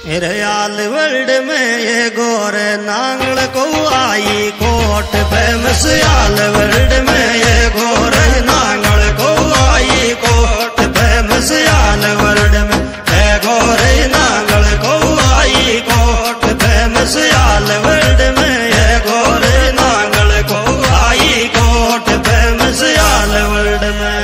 रियाल वर्ल्ड में ये गोरे नांगल को आई कोट फेमस आल वर्ल्ड में ये गोरे नांगल को आई कोट फेमस आल वर्ल्ड में ये गोरे नांगल को आई कोट फेमस आल वर्ल्ड में ये गोरे नांगल को आई कोट फेमस आल वर्ल्ड में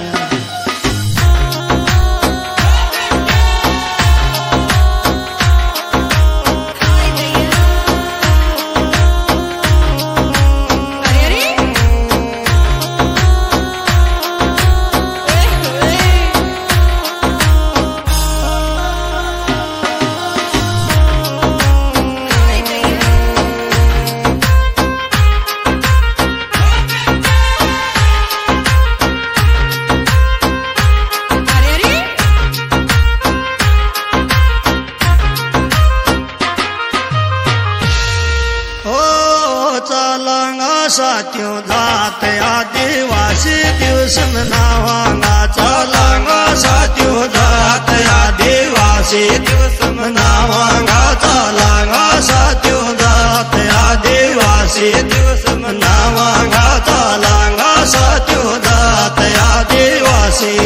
साथियों दात आदिवासी दिवस मनावांगा चलांगा साथियों दात आदिवासी दिवस मनावांगा चलांगा साथियों दात आदिवासी दिवस मनावांगा चलांगा साथियों दात आदिवासी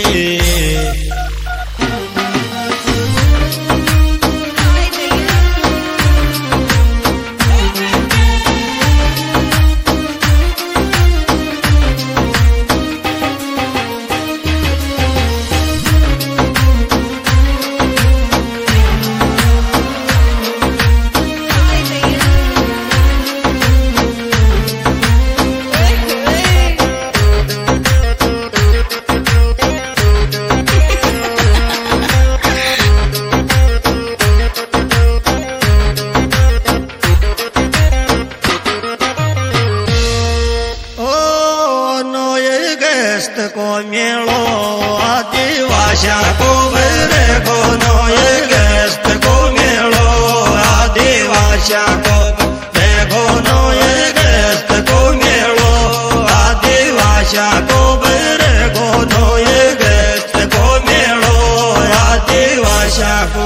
को मेलो आदिवासिया को मेरे को नोए गेस्त को मेलो आदिवासिया को देखो नोए गेस्त को मेलो आदिवासिया को मेरे को नोए गेस्त को मेलो आदिवासिया को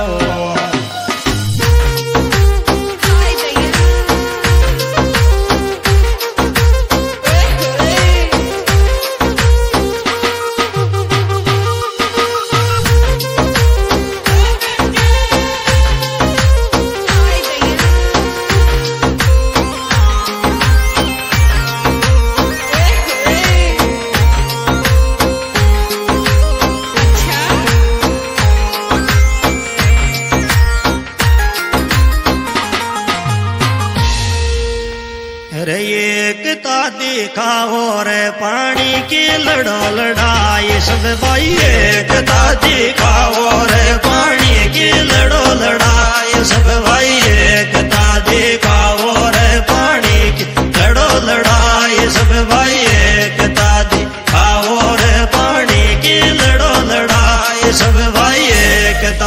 एकता दिखाओ रे पानी की लड़ो लड़ाई सब भाई एकता दिखाओ रे पानी की लड़ो लड़ाई सब भाई एकता दिखाओ रे पानी की लड़ो लड़ाई सब भाई एकता दिखाओ रे पानी की लड़ो लड़ाई सब भाई एकता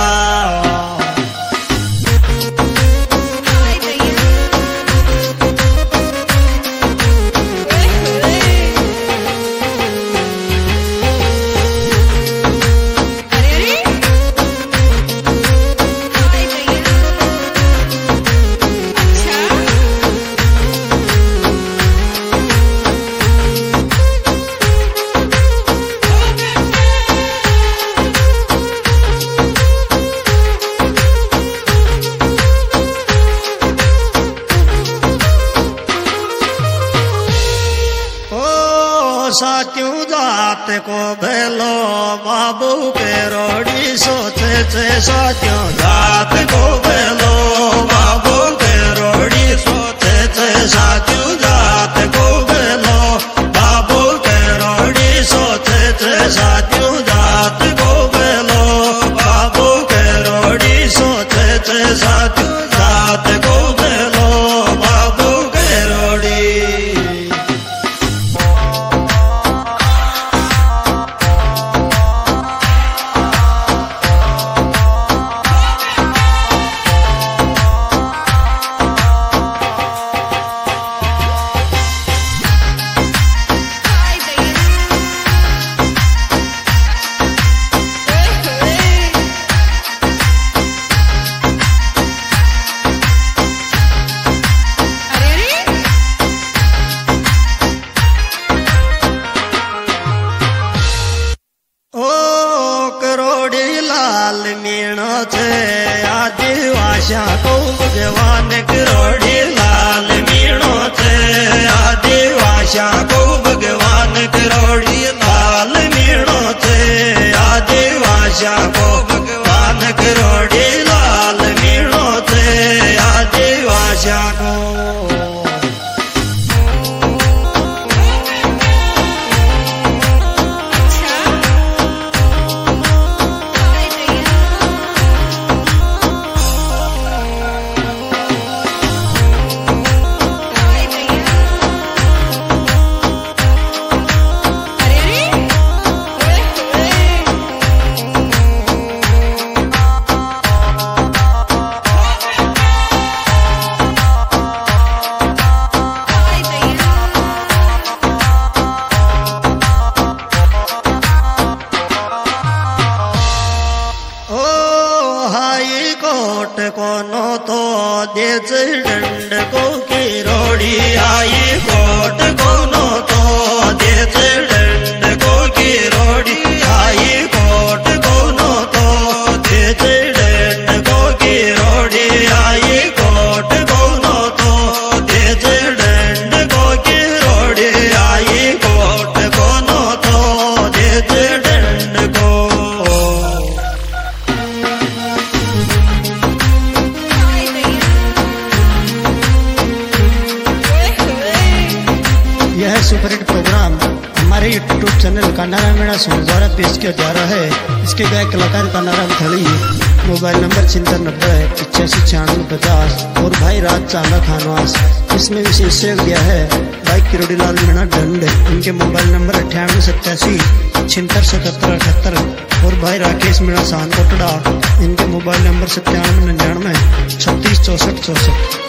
साथियों जात को भेलो बाबू के रोड़ी सोचे थे साथियों जात को भेलो बाबू के रोड़ी सोचे थे साथियों जात को भेलो बाबू के रोड़ी सोचे थे साथियों जात को भेलो बाबू के रोड़ी सोचे थे साथियों जात को भेलो बाबू के रोड़ी मीणो छे आदिवासिया को भगवान करोड़ी लाल मीणो छे आदिवासिया को भगवान करोड़ी लाल मीणो छे आदिवासिया को भगवान करोड़ी लाल मीणो छे आदिवासिया को कोनो तो देच दंड को किरोड़ी आई कोट कोनो तो देच दंड को किरोड़ी आई कोट कोनो तो देच दंड को किरोड़ी आई कोट कोनो तो देच दंड को किरोड़ी आई कोट कोनो तो देच दंड को यह सुपरहिट प्रोग्राम हमारे YouTube channel Kanharam Meena song द्वारा पेश किया जा रहा है। इसके गायक कलाकार कान्हाराम थड़ी, मोबाइल नंबर 9790859650 और भाई राज चांदा खानवास। इसमें विशेष सहयोग दिया है भाई किरोड़ी लाल मीणा दंड, इनके मोबाइल नंबर 9887767778 और भाई राकेश मीणा सान कोटड़ा, इनके मोबाइल नंबर 9799366464।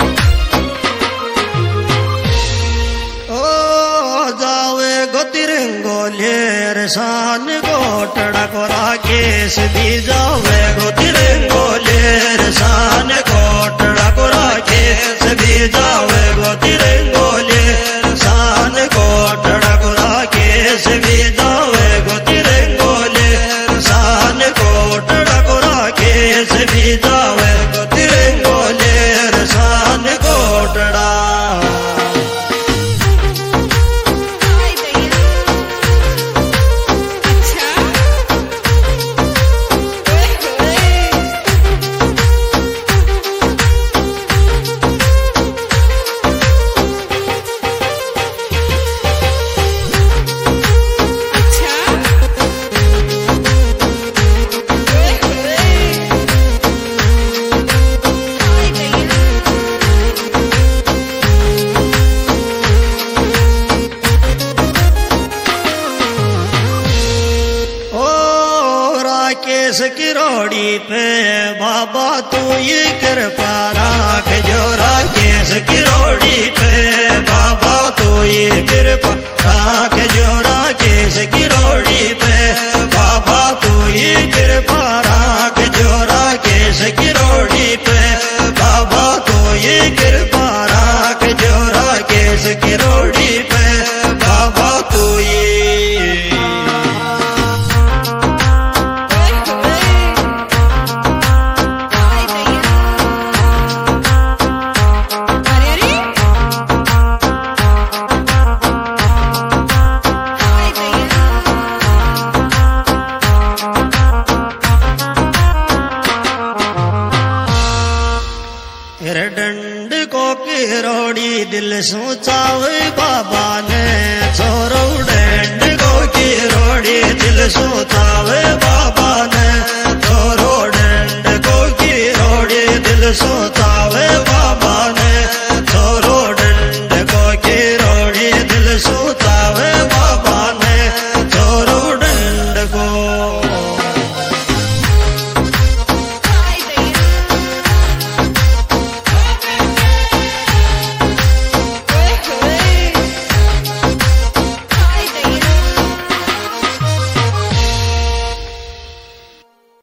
तिरंगोलेर शान कोटड़ा को राकेश भी जावे गो तिरंगोलेर शान कोटड़ा को राकेश भी जावे गो तिरंगोलेर शान कोटड़ा को राकेश भी जावे गो तिरंगोलेर शान कोटड़ा को राकेश भी जावे गो तिरंगोलेर शान कोटड़ा। राकेश किरोड़ी पे बाबा तू ये कृपा राख जो राकेश किरोड़ी पे बाबा तू ये कृपा राख जो राकेश किरोड़ी पे बाबा तू ये कृपा राख जो राकेश किरोड़ी पे बाबा तू ये कृपा राख जो राकेश किरोड़ी पे बाबा तू ये दंड को किरोड़ी दिल सोचावे बाबा ने छोरो दंड को किरोड़ी दिल सोचावे बाबा